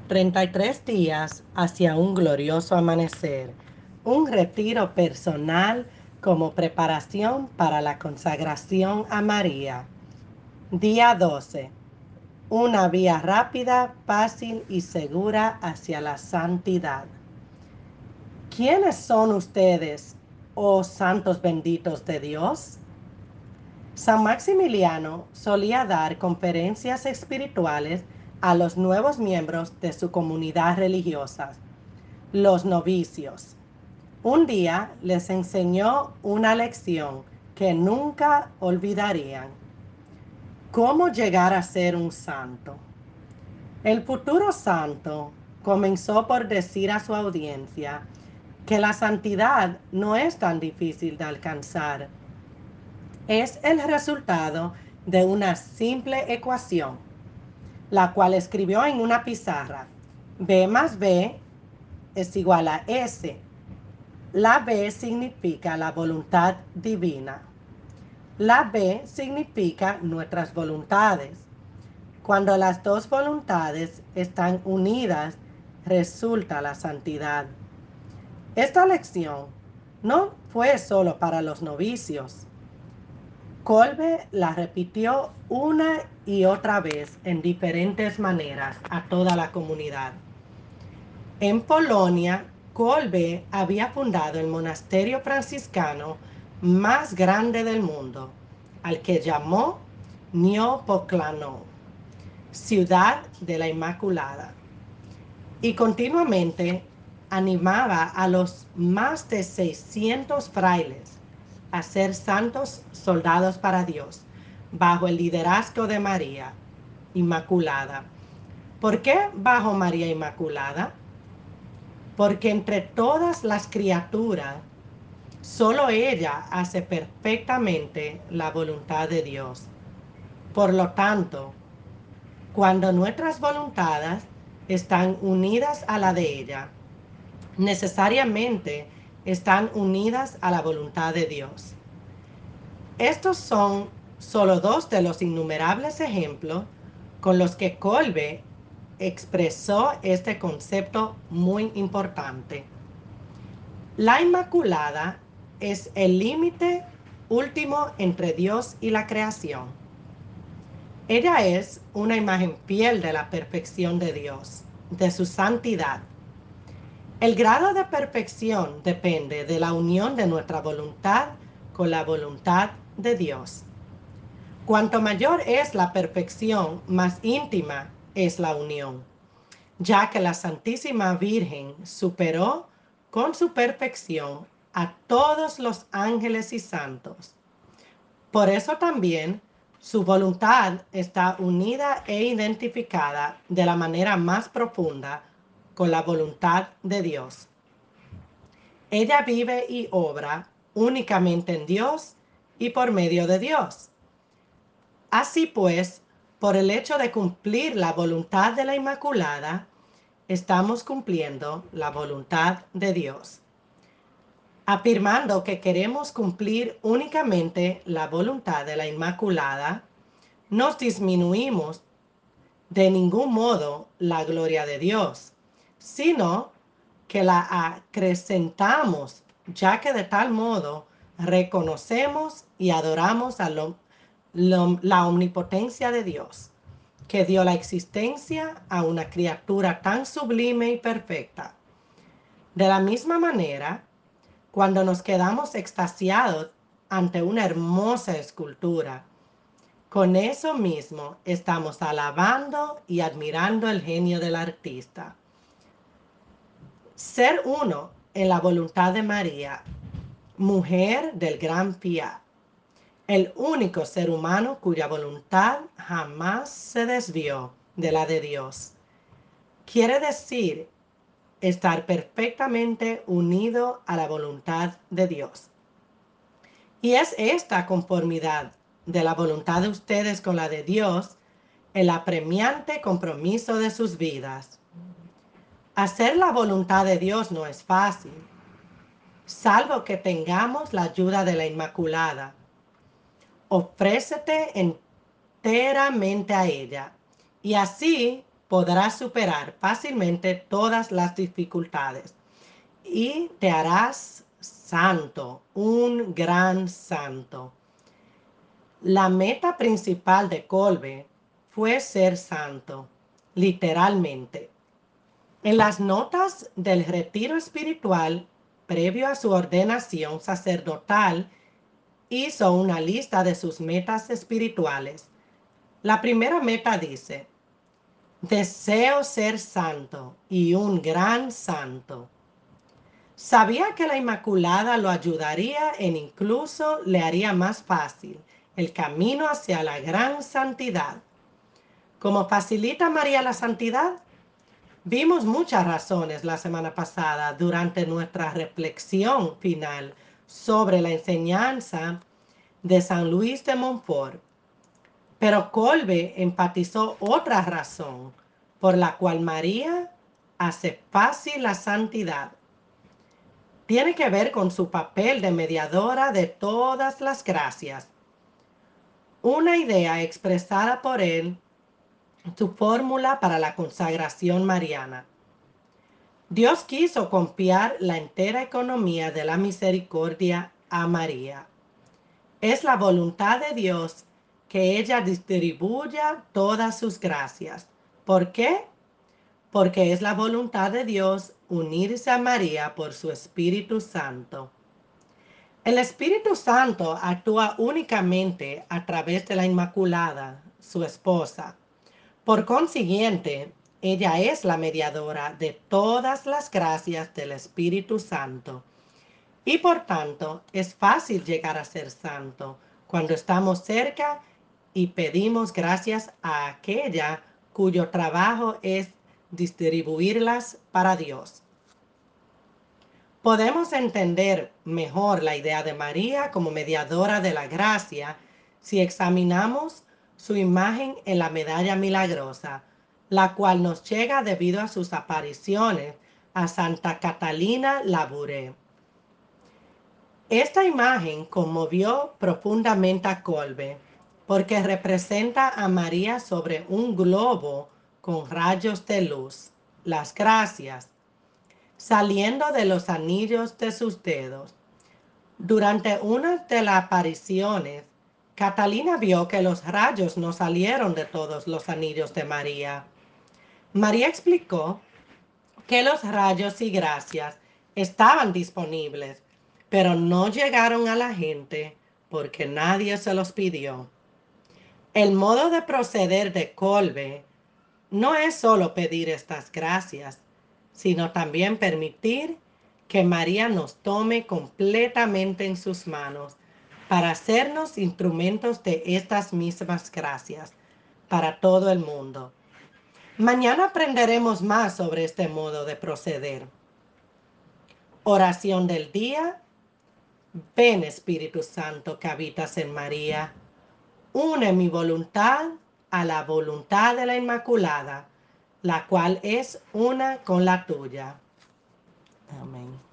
33 días hacia un glorioso amanecer. Un retiro personal como preparación para la consagración a María. Día 12. Una vía rápida, fácil y segura hacia la santidad. ¿Quiénes son ustedes, oh santos benditos de Dios? San Maximiliano solía dar conferencias espirituales a los nuevos miembros de su comunidad religiosa, los novicios. Un día les enseñó una lección que nunca olvidarían: cómo llegar a ser un santo. El futuro santo comenzó por decir a su audiencia que la santidad no es tan difícil de alcanzar. Es el resultado de una simple ecuación, la cual escribió en una pizarra. B más B es igual a S. La B significa la voluntad divina. La B significa nuestras voluntades. Cuando las dos voluntades están unidas, resulta la santidad. Esta lección no fue solo para los novicios. Kolbe la repitió una y otra vez en diferentes maneras a toda la comunidad. En Polonia, Kolbe había fundado el monasterio franciscano más grande del mundo, al que llamó Niepoklano, Ciudad de la Inmaculada, y continuamente animaba a los más de 600 frailes a ser santos soldados para Dios, bajo el liderazgo de María Inmaculada. ¿Por qué bajo María Inmaculada? Porque entre todas las criaturas, solo ella hace perfectamente la voluntad de Dios. Por lo tanto, cuando nuestras voluntades están unidas a la de ella, necesariamente están unidas a la voluntad de Dios. Estos son solo dos de los innumerables ejemplos con los que Kolbe expresó este concepto muy importante. La Inmaculada es el límite último entre Dios y la creación. Ella es una imagen fiel de la perfección de Dios, de su santidad. El grado de perfección depende de la unión de nuestra voluntad con la voluntad de Dios. Cuanto mayor es la perfección, más íntima es la unión, ya que la Santísima Virgen superó con su perfección a todos los ángeles y santos. Por eso también su voluntad está unida e identificada de la manera más profunda con la voluntad de Dios. Ella vive y obra únicamente en Dios y por medio de Dios. Así pues, por el hecho de cumplir la voluntad de la Inmaculada, estamos cumpliendo la voluntad de Dios. Afirmando que queremos cumplir únicamente la voluntad de la Inmaculada, nos disminuimos de ningún modo la gloria de Dios, sino que la acrecentamos, ya que de tal modo reconocemos y adoramos a la omnipotencia de Dios, que dio la existencia a una criatura tan sublime y perfecta. De la misma manera, cuando nos quedamos extasiados ante una hermosa escultura, con eso mismo estamos alabando y admirando el genio del artista. Ser uno en la voluntad de María, mujer del gran fiat, el único ser humano cuya voluntad jamás se desvió de la de Dios, quiere decir estar perfectamente unido a la voluntad de Dios. Y es esta conformidad de la voluntad de ustedes con la de Dios el apremiante compromiso de sus vidas. Hacer la voluntad de Dios no es fácil, salvo que tengamos la ayuda de la Inmaculada. Ofrécete enteramente a ella, y así podrás superar fácilmente todas las dificultades y te harás santo, un gran santo. La meta principal de Kolbe fue ser santo, literalmente. En las notas del retiro espiritual, previo a su ordenación sacerdotal, hizo una lista de sus metas espirituales. La primera meta dice: deseo ser santo y un gran santo. Sabía que la Inmaculada lo ayudaría e incluso le haría más fácil el camino hacia la gran santidad. ¿Cómo facilita María la santidad? Vimos muchas razones la semana pasada durante nuestra reflexión final sobre la enseñanza de San Luis de Montfort. Pero Kolbe enfatizó otra razón por la cual María hace fácil la santidad. Tiene que ver con su papel de mediadora de todas las gracias. Una idea expresada por él, su fórmula para la consagración mariana. Dios quiso confiar la entera economía de la misericordia a María. Es la voluntad de Dios que ella distribuya todas sus gracias. ¿Por qué? Porque es la voluntad de Dios unirse a María por su Espíritu Santo. El Espíritu Santo actúa únicamente a través de la Inmaculada, su esposa. Por consiguiente, ella es la mediadora de todas las gracias del Espíritu Santo. Y por tanto, es fácil llegar a ser santo cuando estamos cerca y pedimos gracias a aquella cuyo trabajo es distribuirlas para Dios. Podemos entender mejor la idea de María como mediadora de la gracia si examinamos su imagen en la medalla milagrosa, la cual nos llega debido a sus apariciones a Santa Catalina Labouré. Esta imagen conmovió profundamente a Kolbe porque representa a María sobre un globo con rayos de luz, las gracias, saliendo de los anillos de sus dedos. Durante una de las apariciones, Catalina vio que los rayos no salieron de todos los anillos de María. María explicó que los rayos y gracias estaban disponibles, pero no llegaron a la gente porque nadie se los pidió. El modo de proceder de Kolbe no es solo pedir estas gracias, sino también permitir que María nos tome completamente en sus manos para hacernos instrumentos de estas mismas gracias para todo el mundo. Mañana aprenderemos más sobre este modo de proceder. Oración del día. Ven, Espíritu Santo, que habitas en María. Une mi voluntad a la voluntad de la Inmaculada, la cual es una con la tuya. Amén.